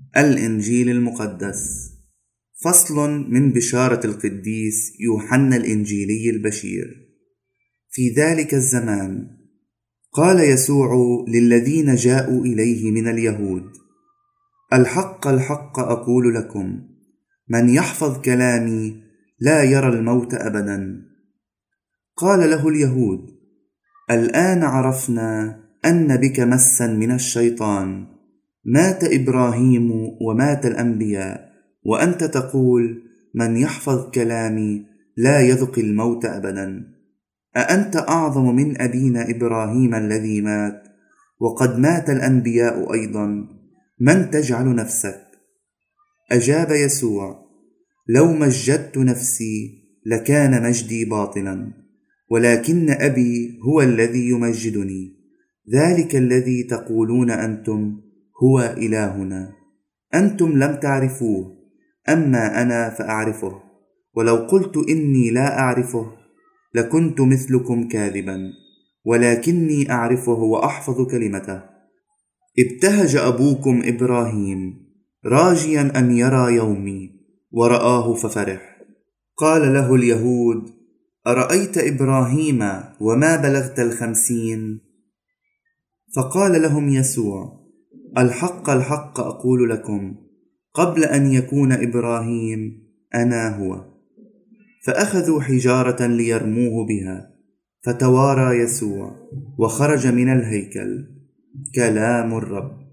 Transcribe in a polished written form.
الإنجيل المقدس. فصل من بشارة القديس يوحنا الإنجيلي البشير. في ذلك الزمان قال يسوع للذين جاءوا إليه من اليهود: الحق الحق أقول لكم، من يحفظ كلامي لا يرى الموت أبدا. قال له اليهود: الآن عرفنا أن بك مسا من الشيطان، مات إبراهيم ومات الأنبياء، وأنت تقول من يحفظ كلامي لا يذق الموت أبدا. أأنت أعظم من أبينا إبراهيم الذي مات وقد مات الأنبياء أيضا؟ من تجعل نفسك؟ أجاب يسوع: لو مجدت نفسي لكان مجدي باطلا، ولكن أبي هو الذي يمجدني، ذلك الذي تقولون أنتم هو إلهنا. أنتم لم تعرفوه، أما أنا فأعرفه، ولو قلت إني لا أعرفه لكنت مثلكم كاذبا، ولكني أعرفه وأحفظ كلمته. ابتهج أبوكم إبراهيم راجيا أن يرى يومي، ورآه ففرح. قال له اليهود: أرأيت إبراهيم وما بلغت 50؟ فقال لهم يسوع: الحق الحق أقول لكم، قبل أن يكون إبراهيم أنا هو. فأخذوا حجارة ليرموه بها، فتوارى يسوع وخرج من الهيكل. كلام الرب.